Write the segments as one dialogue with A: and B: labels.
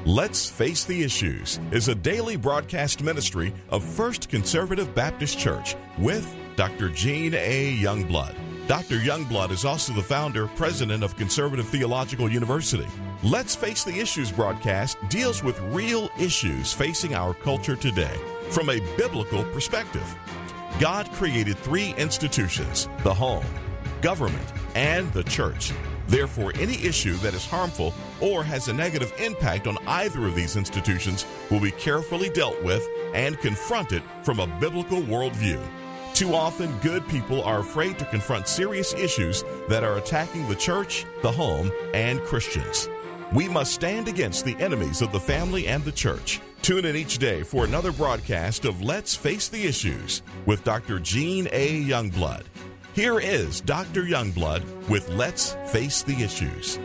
A: Let's Face the Issues is a daily broadcast ministry of First Conservative Baptist Church with Dr. Gene A. Youngblood. Dr. Youngblood is also the founder, president of Conservative Theological University. Let's Face the Issues broadcast deals with real issues facing our culture today from a biblical perspective. God created three institutions: the home, government, and the church. Therefore, any issue that is harmful or has a negative impact on either of these institutions will be carefully dealt with and confronted from a biblical worldview. Too often, good people are afraid to confront serious issues that are attacking the church, the home, and Christians. We must stand against the enemies of the family and the church. Tune in each day for another broadcast of Let's Face the Issues with Dr. Gene A. Youngblood. Here is Dr. Youngblood with Let's Face the Issues.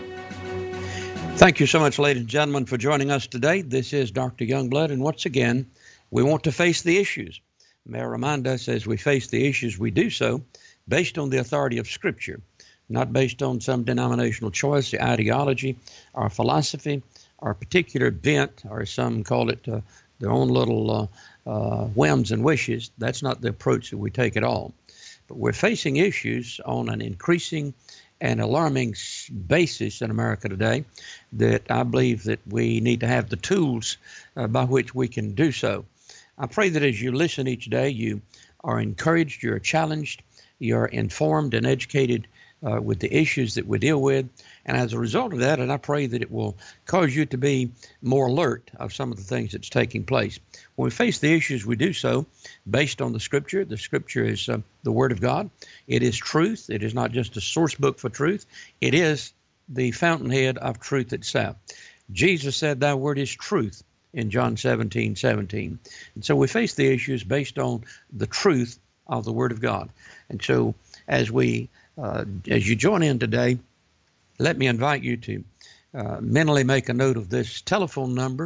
B: Thank you so much, ladies and gentlemen, for joining us today. This is Dr. Youngblood, and once again, we want to face the issues. May I remind us, as we face the issues, we do so based on the authority of Scripture, not based on some denominational choice, ideology, or philosophy, or particular bent, or some call it their own little whims and wishes. That's not the approach that we take at all. But we're facing issues on an increasing and alarming basis in America today that I believe that we need to have the tools by which we can do so. I pray that as you listen each day, you are encouraged, you're challenged, you're informed and educated with the issues that we deal with. And as a result of that, and I pray that it will cause you to be more alert of some of the things that's taking place. When we face the issues, we do so based on the Scripture. The Scripture is the Word of God. It is truth. It is not just a source book for truth. It is the fountainhead of truth itself. Jesus said, "Thy word is truth," in John 17:17. And so we face the issues based on the truth of the Word of God. And so as you join in today, let me invite you to mentally make a note of this telephone number,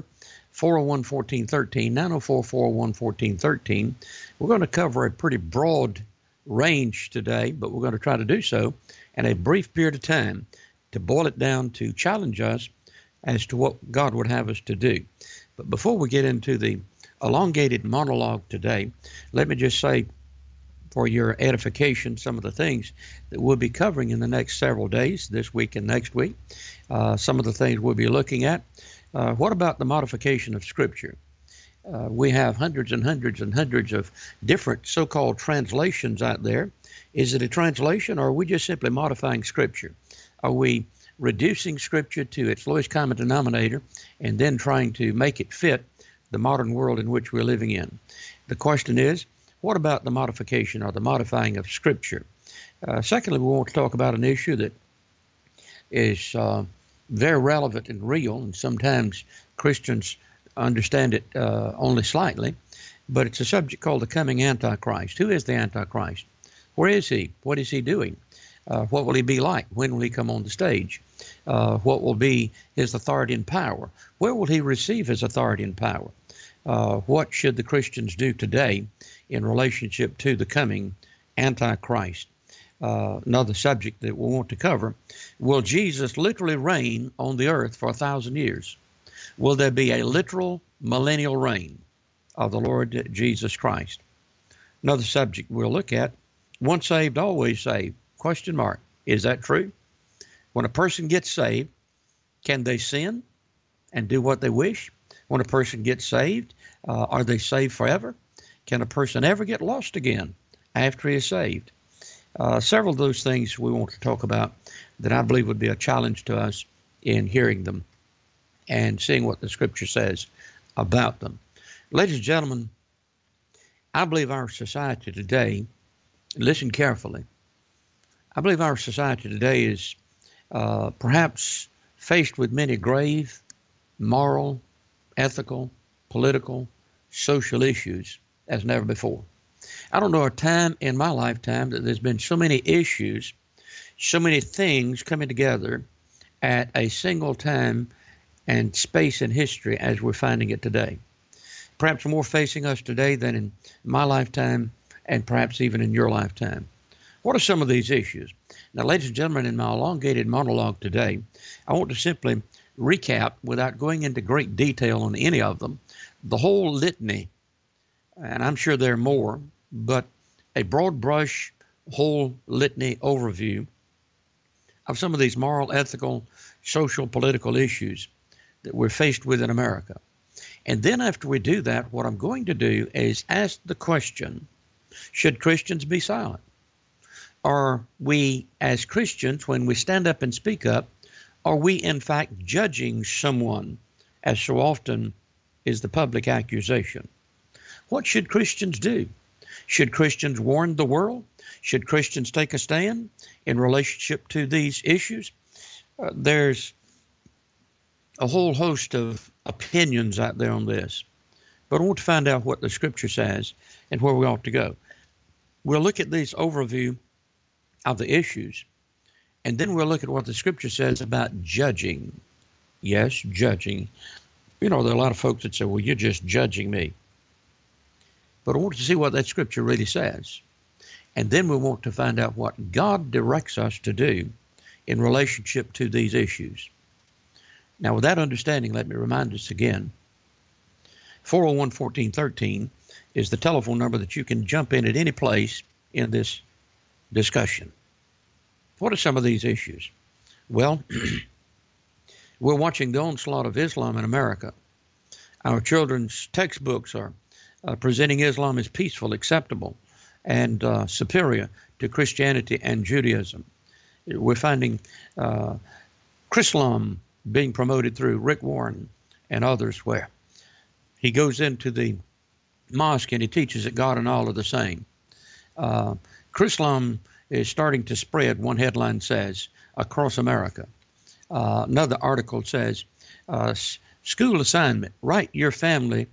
B: 401-1413, 904-401-1413. We're going to cover a pretty broad range today, but we're going to try to do so in a brief period of time to boil it down to challenge us as to what God would have us to do. But before we get into the elongated monologue today, let me just say, for your edification, some of the things that we'll be covering in the next several days, this week and next week. Some of the things we'll be looking at. What about the modification of Scripture? We have hundreds and hundreds and hundreds of different so-called translations out there. Is it a translation, or are we just simply modifying Scripture? Are we reducing Scripture to its lowest common denominator and then trying to make it fit the modern world in which we're living in? The question is, what about the modification or the modifying of Scripture? Secondly, we want to talk about an issue that is very relevant and real, and sometimes Christians understand it only slightly, but it's a subject called the coming Antichrist. Who is the Antichrist? Where is he? What is he doing? What will he be like? When will he come on the stage? What will be his authority and power? Where will he receive his authority and power? What should the Christians do today in relationship to the coming Antichrist? Another subject that we want to cover. Will Jesus literally reign on the earth for 1,000 years? Will there be a literal millennial reign of the Lord Jesus Christ? Another subject we'll look at, once saved, always saved. Question mark. Is that true? When a person gets saved, can they sin and do what they wish? When a person gets saved, are they saved forever? Can a person ever get lost again after he is saved? Several of those things we want to talk about that I believe would be a challenge to us in hearing them and seeing what the Scripture says about them. Ladies and gentlemen, I believe our society today, listen carefully, I believe our society today is perhaps faced with many grave, moral, ethical, political, social issues as never before. I don't know a time in my lifetime that there's been so many issues, so many things coming together at a single time and space in history as we're finding it today. Perhaps more facing us today than in my lifetime and perhaps even in your lifetime. What are some of these issues? Now, ladies and gentlemen, in my elongated monologue today, I want to simply recap, without going into great detail on any of them, the whole litany, and I'm sure there are more, but a broad brush whole litany overview of some of these moral, ethical, social, political issues that we're faced with in America. And then after we do that, what I'm going to do is ask the question, should Christians be silent? Are we, as Christians, when we stand up and speak up, are we in fact judging someone, as so often is the public accusation? What should Christians do? Should Christians warn the world? Should Christians take a stand in relationship to these issues? There's a whole host of opinions out there on this, but I want to find out what the Scripture says and where we ought to go. We'll look at this overview of the issues, and then we'll look at what the Scripture says about judging. Yes, judging. You know, there are a lot of folks that say, well, you're just judging me. But I want to see what that Scripture really says. And then we want to find out what God directs us to do in relationship to these issues. Now, with that understanding, let me remind us again, 401-1413 is the telephone number that you can jump in at any place in this discussion. What are some of these issues? Well, we're watching the onslaught of Islam in America. Our children's textbooks are presenting Islam as peaceful, acceptable, and superior to Christianity and Judaism. We're finding Chrislam being promoted through Rick Warren and others, where he goes into the mosque and he teaches that God and all are the same. Chrislam is starting to spread, one headline says, across America. Another article says, school assignment, write to your family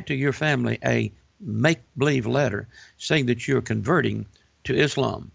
B: a make-believe letter saying that you're converting to Islam.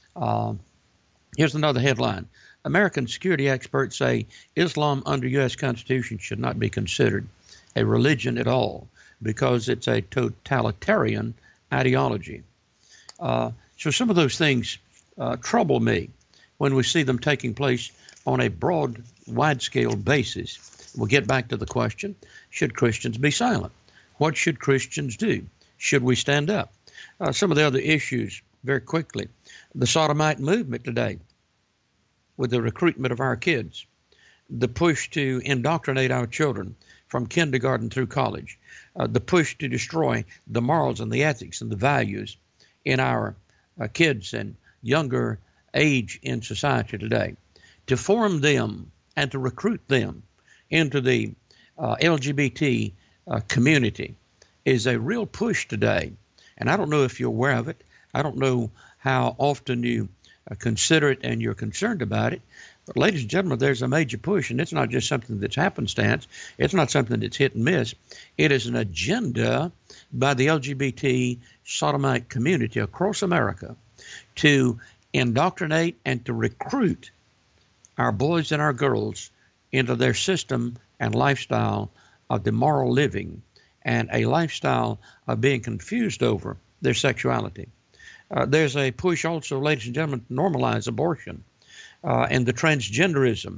B: Here's another headline. American security experts say Islam under U.S. Constitution should not be considered a religion at all because it's a totalitarian ideology. So some of those things trouble me when we see them taking place on a broad, wide-scale basis. We'll get back to the question, should Christians be silent? What should Christians do? Should we stand up? Some of the other issues, very quickly. The sodomite movement today, with the recruitment of our kids, the push to indoctrinate our children from kindergarten through college, the push to destroy the morals and the ethics and the values in our kids and younger age in society today, to form them and to recruit them into the LGBT community is a real push today. And I don't know if you're aware of it. I don't know how often you consider it and you're concerned about it. But ladies and gentlemen, there's a major push, and it's not just something that's happenstance. It's not something that's hit and miss. It is an agenda by the LGBT sodomite community across America to indoctrinate and to recruit our boys and our girls into their system and lifestyle of immoral living and a lifestyle of being confused over their sexuality. There's a push also, ladies and gentlemen, to normalize abortion and the transgenderism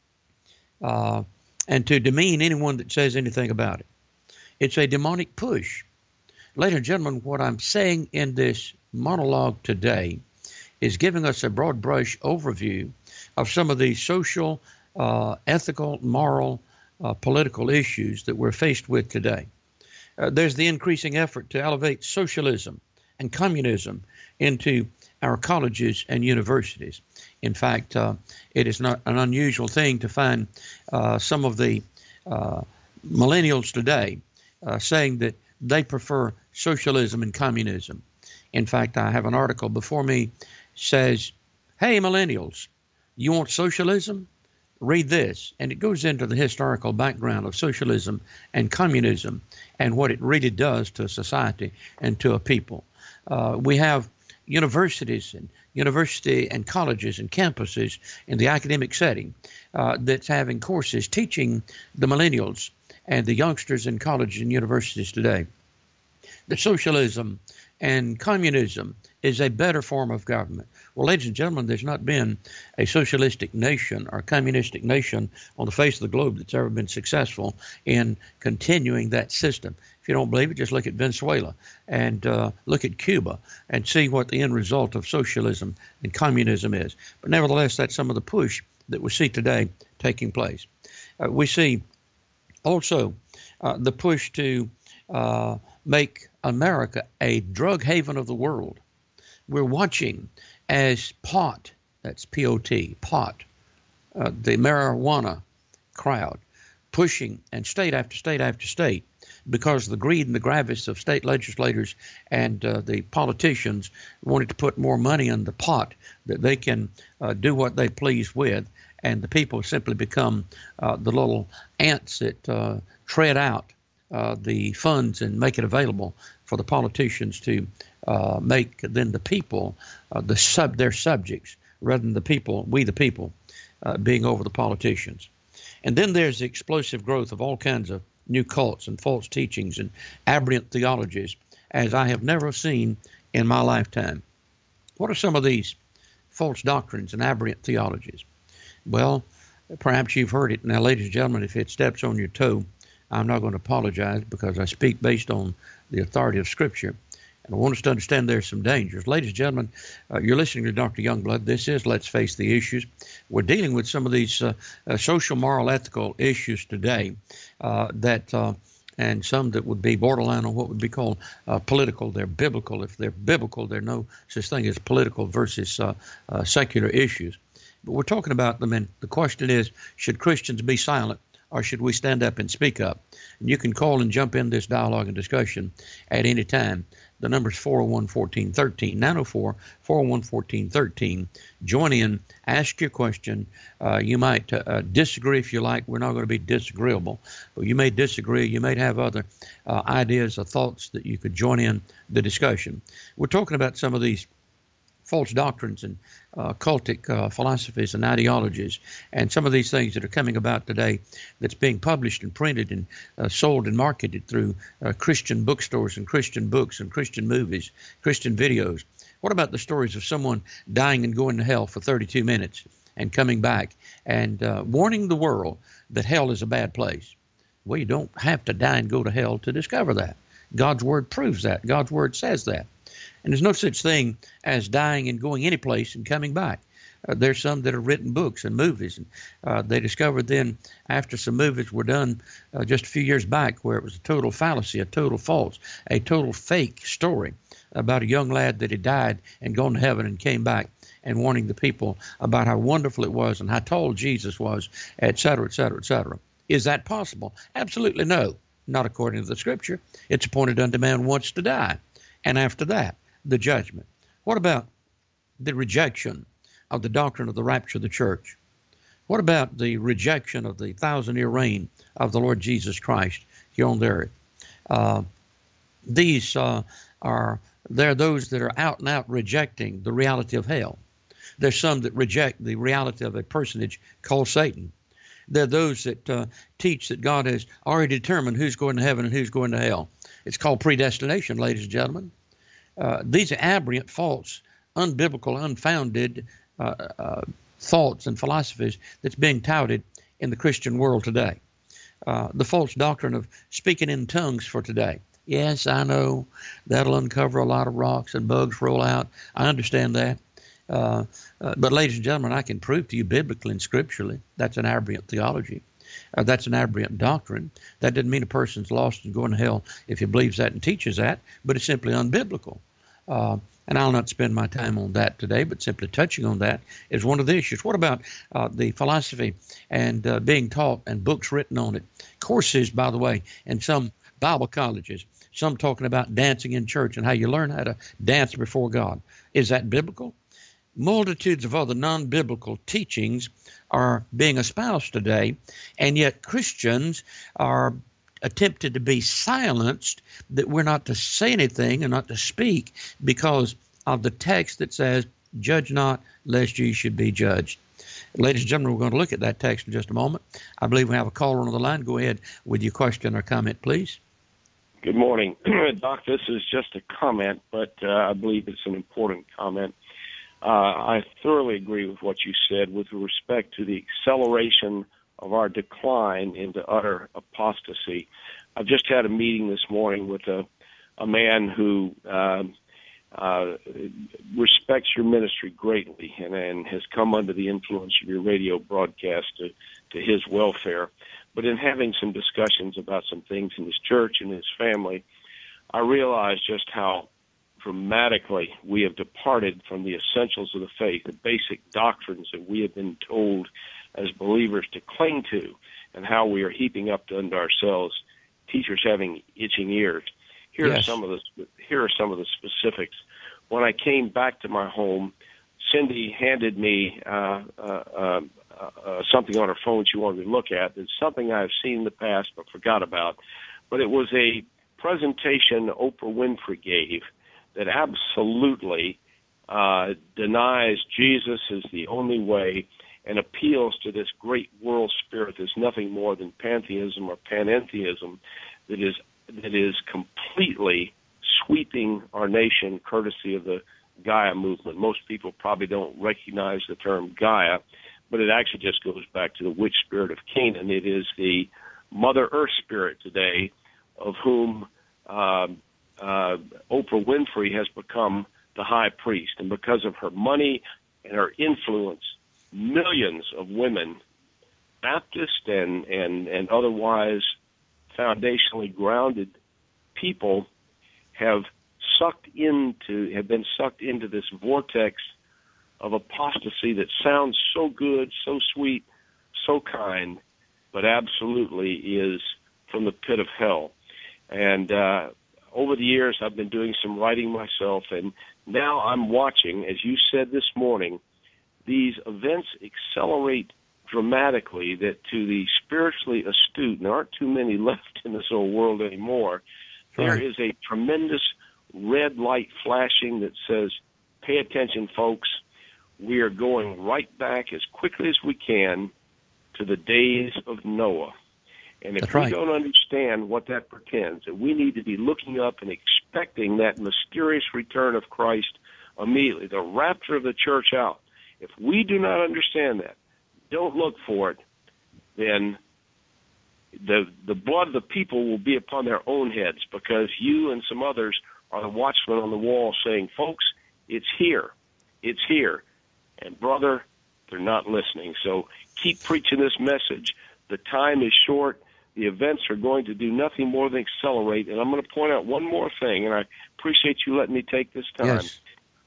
B: and to demean anyone that says anything about it. It's a demonic push. Ladies and gentlemen, what I'm saying in this monologue today is giving us a broad brush overview of some of the social, ethical, moral, political issues that we're faced with today. There's the increasing effort to elevate socialism and communism into our colleges and universities. In fact, it is not an unusual thing to find some of the millennials today saying that they prefer socialism and communism. In fact, I have an article before me says, hey, millennials, you want socialism? Read this. And it goes into the historical background of socialism and communism and what it really does to a society and to a people. We have universities and colleges and campuses in the academic setting that's having courses teaching the millennials and the youngsters in colleges and universities today that socialism and communism is a better form of government. Well, ladies and gentlemen, there's not been a socialistic nation or communistic nation on the face of the globe that's ever been successful in continuing that system. If you don't believe it, just look at Venezuela and look at Cuba and see what the end result of socialism and communism is. But nevertheless, that's some of the push that we see today taking place. We see also the push to make America a drug haven of the world. We're watching as pot, that's P-O-T, pot, the marijuana crowd, pushing, and state after state after state, because of the greed and the gravis of state legislators and the politicians wanted to put more money in the pot that they can do what they please with, and the people simply become the little ants that tread out the funds and make it available for the politicians to make then the people their subjects, rather than the people, we the people, being over the politicians. And then there's the explosive growth of all kinds of new cults and false teachings and aberrant theologies, as I have never seen in my lifetime. What are some of these false doctrines and aberrant theologies? Well, perhaps you've heard it. Now, ladies and gentlemen, if it steps on your toe, I'm not going to apologize, because I speak based on the authority of Scripture. And I want us to understand there's some dangers. Ladies and gentlemen, you're listening to Dr. Youngblood. This is Let's Face the Issues. We're dealing with some of these social, moral, ethical issues today and some that would be borderline on what would be called political. They're biblical. If they're biblical, there's no such thing as political versus secular issues. But we're talking about them, and the question is, should Christians be silent, or should we stand up and speak up? And you can call and jump in this dialogue and discussion at any time. The number is 401-1413, 904-401-1413. Join in, ask your question. You might disagree if you like. We're not going to be disagreeable, but you may disagree. You may have other ideas or thoughts that you could join in the discussion. We're talking about some of these false doctrines and cultic philosophies and ideologies, and some of these things that are coming about today that's being published and printed and sold and marketed through Christian bookstores and Christian books and Christian movies, Christian videos. What about the stories of someone dying and going to hell for 32 minutes and coming back and warning the world that hell is a bad place? Well, you don't have to die and go to hell to discover that. God's Word proves that. God's Word says that. And there's no such thing as dying and going any place and coming back. There's some that have written books and movies. And they discovered then, after some movies were done just a few years back, where it was a total fallacy, a total false, a total fake story about a young lad that had died and gone to heaven and came back, and warning the people about how wonderful it was and how tall Jesus was, et cetera, et cetera, et cetera. Is that possible? Absolutely no. Not according to the Scripture. It's appointed unto man once to die, and after that, the judgment. What about the rejection of the doctrine of the rapture of the church? What about the rejection of the 1,000-year reign of the Lord Jesus Christ here on the earth? There are those that are out and out rejecting the reality of hell. There's some that reject the reality of a personage called Satan. There are those that teach that God has already determined who's going to heaven and who's going to hell. It's called predestination, ladies and gentlemen. These are aberrant, false, unbiblical, unfounded thoughts and philosophies that's being touted in the Christian world today. The false doctrine of speaking in tongues for today. Yes, I know that'll uncover a lot of rocks and bugs roll out. I understand that. But ladies and gentlemen, I can prove to you biblically and scripturally that's an aberrant theology. That's an aberrant doctrine. That doesn't mean a person's lost and going to hell if he believes that and teaches that, but it's simply unbiblical. And I'll not spend my time on that today, but simply touching on that is one of the issues. What about the philosophy and being taught and books written on it? Courses, by the way, in some Bible colleges, some talking about dancing in church and how you learn how to dance before God. Is that biblical? Multitudes of other non-biblical teachings are being espoused today, and yet Christians are attempted to be silenced, that we're not to say anything and not to speak because of the text that says, judge not, lest ye should be judged. Ladies and gentlemen, we're going to look at that text in just a moment. I believe we have a caller on the line. Go ahead with your question or comment, please.
C: Good morning. Doc, this is just a comment, but I believe it's an important comment. I thoroughly agree with what you said with respect to the acceleration of our decline into utter apostasy. I've just had a meeting this morning with a man who respects your ministry greatly and has come under the influence of your radio broadcast to his welfare. But in having some discussions about some things in his church and his family, I realized just how dramatically we have departed from the essentials of the faith, the basic doctrines that we have been told as believers to cling to, and how we are heaping up unto ourselves teachers having itching ears. Here are some of the specifics. When I came back to my home, Cindy handed me something on her phone she wanted me to look at. It's something I've seen in the past but forgot about. But it was a presentation Oprah Winfrey gave that absolutely denies Jesus is the only way and appeals to this great world spirit that's nothing more than pantheism or panentheism that is completely sweeping our nation courtesy of the Gaia movement. Most people probably don't recognize the term Gaia, but it actually just goes back to the witch spirit of Canaan. It is the Mother Earth spirit today, of whom Oprah Winfrey has become the high priest. And because of her money and her influence, millions of women, Baptist and otherwise foundationally grounded people, have been sucked into this vortex of apostasy that sounds so good, so sweet, so kind, but absolutely is from the pit of hell. And over the years, I've been doing some writing myself, and now I'm watching, as you said this morning, these events accelerate dramatically, that to the spiritually astute, and there aren't too many left in this old world anymore, there is a tremendous red light flashing that says, pay attention, folks. We are going right back as quickly as we can to the days of Noah. And if we don't understand what that portends, that we need to be looking up and expecting that mysterious return of Christ immediately, the rapture of the church out. If we do not understand that, don't look for it, then the blood of the people will be upon their own heads, because you and some others are the watchmen on the wall saying, folks, it's here. It's here. And, brother, they're not listening. So keep preaching this message. The time is short. The events are going to do nothing more than accelerate. And I'm going to point out one more thing, and I appreciate you letting me take this time.
B: Yes.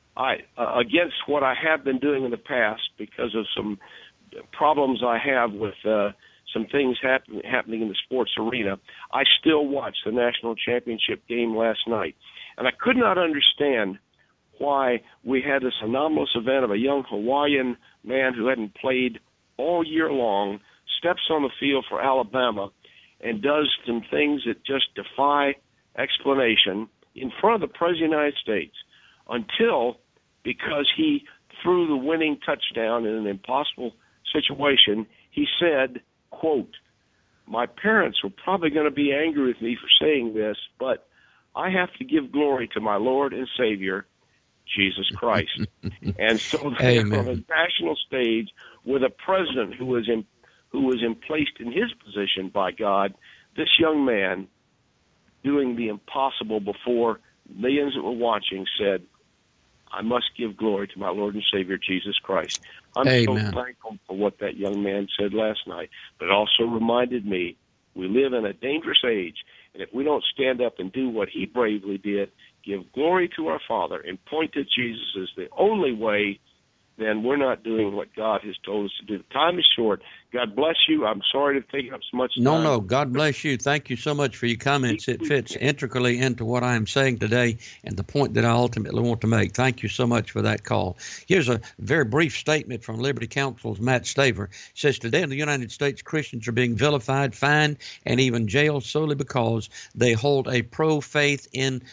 C: Against what I have been doing in the past, because of some problems I have with some things happening in the sports arena, I still watched the national championship game last night. And I could not understand why we had this anomalous event of a young Hawaiian man who hadn't played all year long, steps on the field for Alabama, and does some things that just defy explanation in front of the President of the United States, until, because he threw the winning touchdown in an impossible situation, he said, quote, my parents were probably going to be angry with me for saying this, but I have to give glory to my Lord and Savior, Jesus Christ. And so they're on a national stage with a president who was placed in his position by God, this young man doing the impossible before millions that were watching said, I must give glory to my Lord and Savior, Jesus Christ. I'm so thankful for what that young man said last night, but it also reminded me we live in a dangerous age, and if we don't stand up and do what he bravely did, give glory to our Father, and point to Jesus as the only way, then we're not doing what God has told us to do. The time is short. God bless you. I'm sorry to take up so much time.
B: No, God bless you. Thank you so much for your comments. It fits intricately into what I am saying today and the point that I ultimately want to make. Thank you so much for that call. Here's a very brief statement from Liberty Counsel's Matt Staver. It says, today in the United States, Christians are being vilified, fined, and even jailed solely because they hold a pro-faith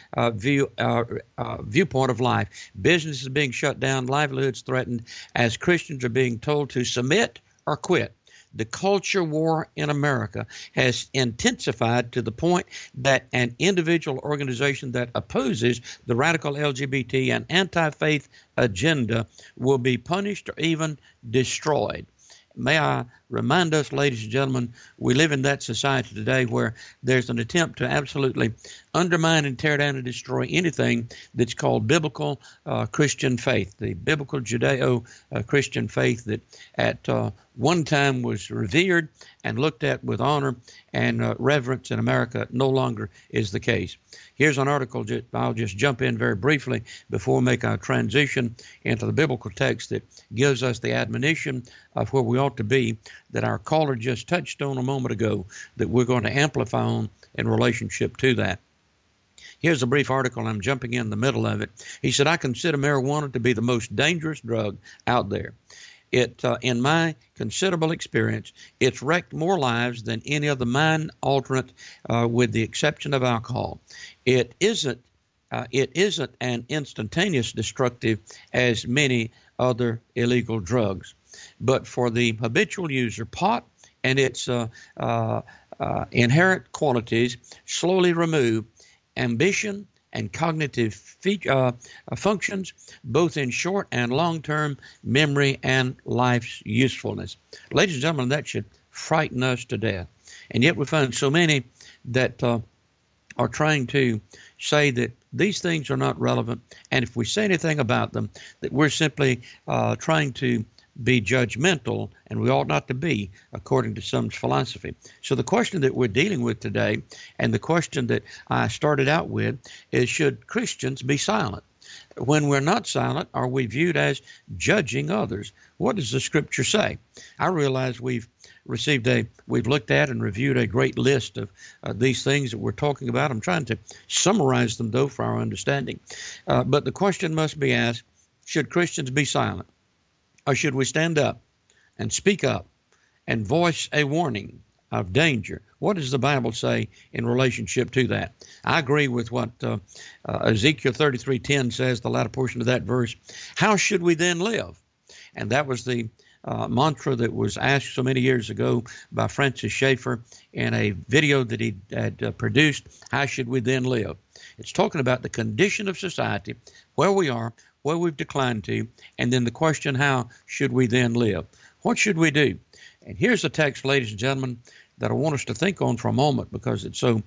B: viewpoint of life. Businesses are being shut down, livelihoods threatened, as Christians are being told to submit or quit. the culture war in America has intensified to the point that an individual organization that opposes the radical LGBT and anti-faith agenda will be punished or even destroyed. May I remind us, ladies and gentlemen, we live in that society today where there's an attempt to absolutely undermine and tear down and destroy anything that's called biblical Christian faith, the biblical Judeo-Christian faith that at one time was revered and looked at with honor and reverence in America no longer is the case. Here's an article, I'll just jump in very briefly before we make our transition into the biblical text that gives us the admonition of where we ought to be that our caller just touched on a moment ago that we're going to amplify on in relationship to that. Here's a brief article. I'm jumping in the middle of it. He said, I consider marijuana to be the most dangerous drug out there. In my considerable experience, it's wrecked more lives than any other mind-altering, with the exception of alcohol. It isn't an instantaneous destructive as many other illegal drugs. But for the habitual user, pot and its inherent qualities slowly remove ambition and cognitive functions, both in short and long-term memory and life's usefulness. Ladies and gentlemen, that should frighten us to death. And yet we find so many that are trying to say that these things are not relevant, and if we say anything about them, that we're simply trying to be judgmental, and we ought not to be, according to some philosophy. So the question that we're dealing with today, and the question that I started out with, is should Christians be silent? When we're not silent, are we viewed as judging others? What does the Scripture say? I realize we've looked at and reviewed a great list of these things that we're talking about. I'm trying to summarize them, though, for our understanding. But the question must be asked, should Christians be silent? Or should we stand up and speak up and voice a warning of danger? What does the Bible say in relationship to that? I agree with what Ezekiel 33:10 says, the latter portion of that verse. How should we then live? And that was the mantra that was asked so many years ago by Francis Schaeffer in a video that he had produced. How should we then live? It's talking about the condition of society, where we are, where we've declined to, and then the question, how should we then live? What should we do? And here's a text, ladies and gentlemen, that I want us to think on for a moment because it's so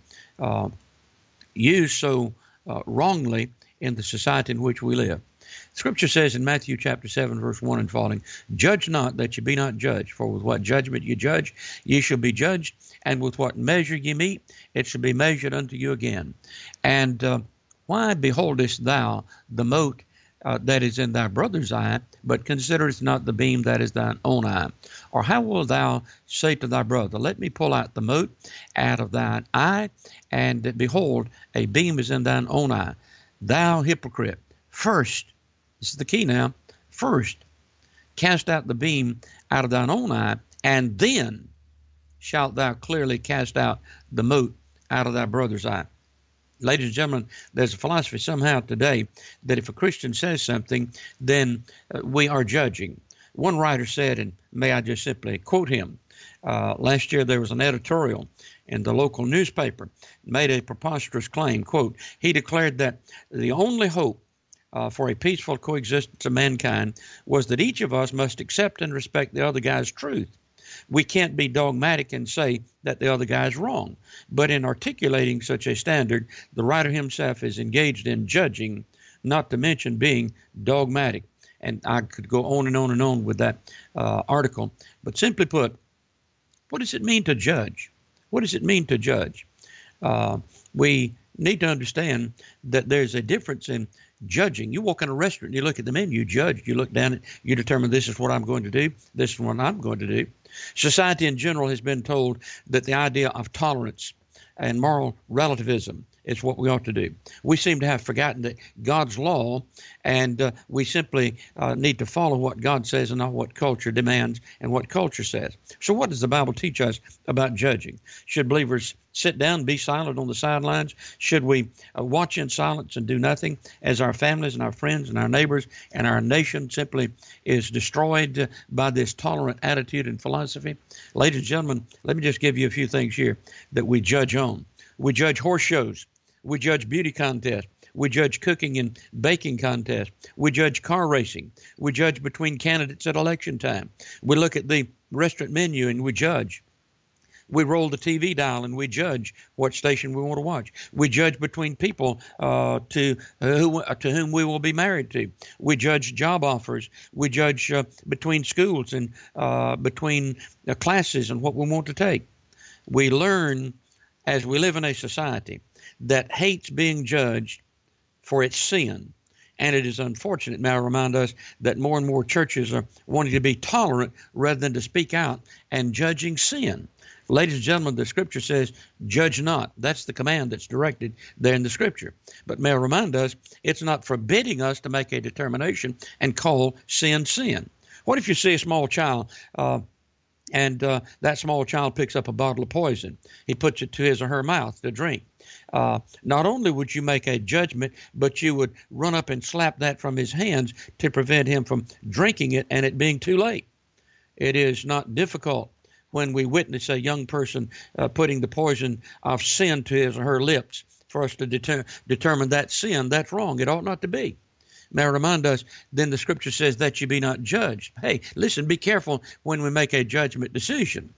B: used so wrongly in the society in which we live. Scripture says in Matthew chapter 7, verse 1 and following, judge not that you be not judged, for with what judgment you judge, ye shall be judged, and with what measure ye meet, it shall be measured unto you again. And why beholdest thou the mote that is in thy brother's eye, but considerest not the beam that is thine own eye? Or how wilt thou say to thy brother, let me pull out the mote out of thine eye, and behold, a beam is in thine own eye? Thou hypocrite, first, this is the key now, first cast out the beam out of thine own eye, and then shalt thou clearly cast out the mote out of thy brother's eye. Ladies and gentlemen, there's a philosophy somehow today that if a Christian says something, then we are judging. One writer said, and may I just simply quote him, last year there was an editorial in the local newspaper, made a preposterous claim, quote, he declared that the only hope for a peaceful coexistence of mankind was that each of us must accept and respect the other guy's truth. We can't be dogmatic and say that the other guy is wrong. But in articulating such a standard, the writer himself is engaged in judging, not to mention being dogmatic. And I could go on and on and on with that article. But simply put, what does it mean to judge? What does it mean to judge? We need to understand that there's a difference in judging. You walk in a restaurant, you look at the menu, you judge, you look down, you determine this is what I'm going to do, this is what I'm going to do. Society in general has been told that the idea of tolerance and moral relativism It's what we ought to do. We seem to have forgotten that God's law, and we simply need to follow what God says and not what culture demands and what culture says. So what does the Bible teach us about judging? Should believers sit down, be silent on the sidelines? Should we watch in silence and do nothing as our families and our friends and our neighbors and our nation simply is destroyed by this tolerant attitude and philosophy? Ladies and gentlemen, let me just give you a few things here that we judge on. We judge horse shows. We judge beauty contests. We judge cooking and baking contests. We judge car racing. We judge between candidates at election time. We look at the restaurant menu and we judge. We roll the TV dial and we judge what station we want to watch. We judge between people to whom we will be married to. We judge job offers. We judge between schools and between classes and what we want to take. We learn as we live in a society that hates being judged for its sin. And it is unfortunate, may I remind us, that more and more churches are wanting to be tolerant rather than to speak out and judging sin. Ladies and gentlemen, the Scripture says, judge not. That's the command that's directed there in the Scripture. But may I remind us, it's not forbidding us to make a determination and call sin sin. What if you see a small child and that small child picks up a bottle of poison? He puts it to his or her mouth to drink. Not only would you make a judgment, but you would run up and slap that from his hands to prevent him from drinking it and it being too late. It is not difficult when we witness a young person putting the poison of sin to his or her lips for us to determine that sin. That's wrong. It ought not to be. May I remind us, then the Scripture says that you be not judged. Hey, listen, be careful when we make a judgment decision.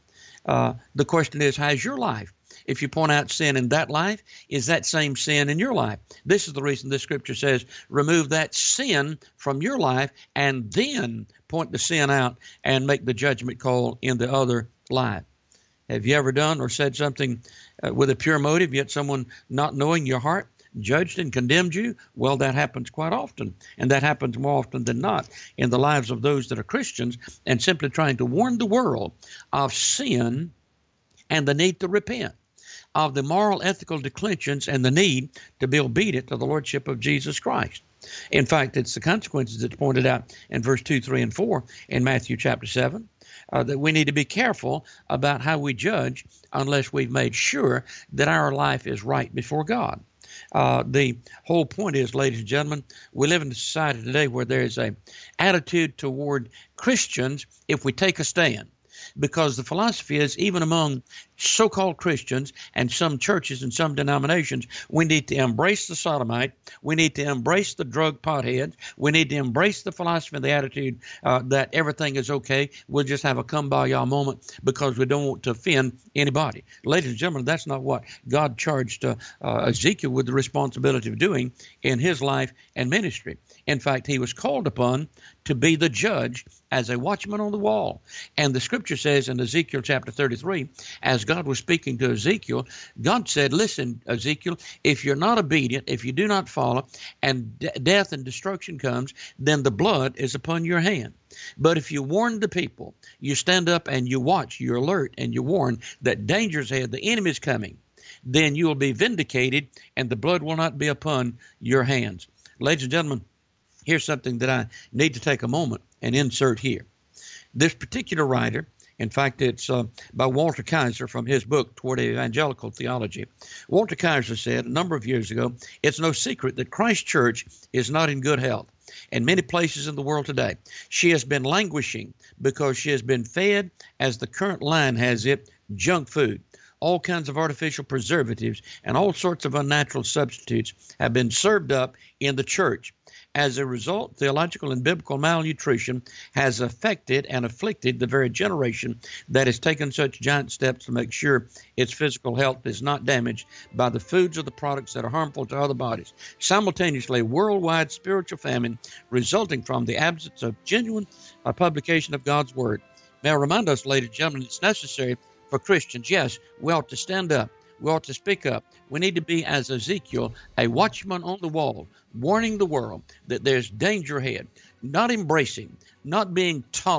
B: The question is, how's your life? If you point out sin in that life, is that same sin in your life? This is the reason this Scripture says, remove that sin from your life and then point the sin out and make the judgment call in the other life. Have you ever done or said something with a pure motive, yet someone not knowing your heart judged and condemned you? Well, that happens quite often, and that happens more often than not in the lives of those that are Christians and simply trying to warn the world of sin and the need to repent, of the moral, ethical declensions and the need to be obedient to the Lordship of Jesus Christ. In fact, it's the consequences that's pointed out in verse 2, 3, and 4 in Matthew chapter 7, that we need to be careful about how we judge unless we've made sure that our life is right before God. The whole point is, ladies and gentlemen, we live in a society today where there is an attitude toward Christians if we take a stand. Because the philosophy is, even among so-called Christians and some churches and some denominations, we need to embrace the sodomite. We need to embrace the drug pothead. We need to embrace the philosophy and the attitude that everything is okay. We'll just have a come-by-y'all moment because we don't want to offend anybody. Ladies and gentlemen, that's not what God charged Ezekiel with the responsibility of doing in his life and ministry. In fact, he was called upon to be the judge as a watchman on the wall. And the Scripture says in Ezekiel chapter 33, as God was speaking to Ezekiel, God said, listen, Ezekiel, if you're not obedient, if you do not follow, and death and destruction comes, then the blood is upon your hand. But if you warn the people, you stand up and you watch, you alert, and you warn that danger's ahead, the enemy is coming, then you will be vindicated and the blood will not be upon your hands. Ladies and gentlemen, here's something that I need to take a moment and insert here. This particular writer, in fact, it's by Walter Kaiser from his book, Toward Evangelical Theology. Walter Kaiser said a number of years ago, it's no secret that Christ Church is not in good health. In many places in the world today, she has been languishing because she has been fed, as the current line has it, junk food. All kinds of artificial preservatives and all sorts of unnatural substitutes have been served up in the church. As a result, theological and biblical malnutrition has affected and afflicted the very generation that has taken such giant steps to make sure its physical health is not damaged by the foods or the products that are harmful to other bodies. Simultaneously, worldwide spiritual famine resulting from the absence of genuine publication of God's Word. May I remind us, ladies and gentlemen, it's necessary for Christians. Yes, we ought to stand up. We ought to speak up. We need to be, as Ezekiel, a watchman on the wall, warning the world that there's danger ahead, not embracing, not being tolerant,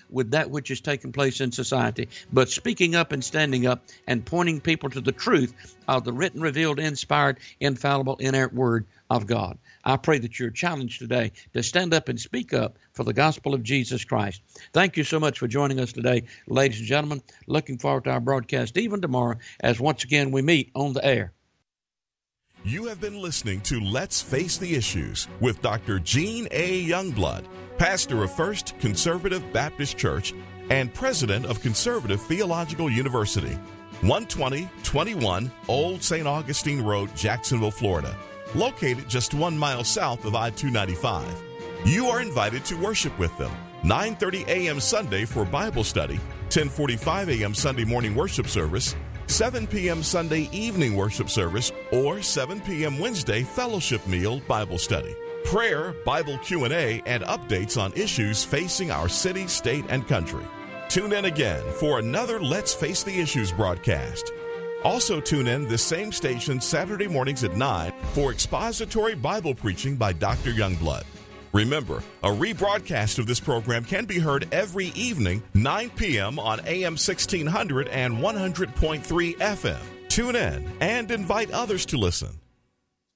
B: with that which is taking place in society, but speaking up and standing up and pointing people to the truth of the written, revealed, inspired, infallible, inerrant Word of God. I pray that you're challenged today to stand up and speak up for the gospel of Jesus Christ. Thank you so much for joining us today, ladies and gentlemen. Looking forward to our broadcast even tomorrow as once again we meet on the air.
A: You have been listening to Let's Face the Issues with Dr. Gene A. Youngblood, pastor of First Conservative Baptist Church and president of Conservative Theological University, 12021 Old St. Augustine Road, Jacksonville, Florida, located just 1 mile south of I-295. You are invited to worship with them 9:30 a.m. Sunday for Bible study, 10:45 a.m. Sunday morning worship service, 7 p.m. Sunday evening worship service, or 7 p.m. Wednesday fellowship meal Bible study, prayer, Bible Q&A, and updates on issues facing our city, state, and country. Tune in again for another Let's Face the Issues broadcast. Also tune in this same station Saturday mornings at 9 for expository Bible preaching by Dr. Youngblood. Remember, a rebroadcast of this program can be heard every evening, 9 p.m. on AM 1600 and 100.3 FM. Tune in and invite others to listen.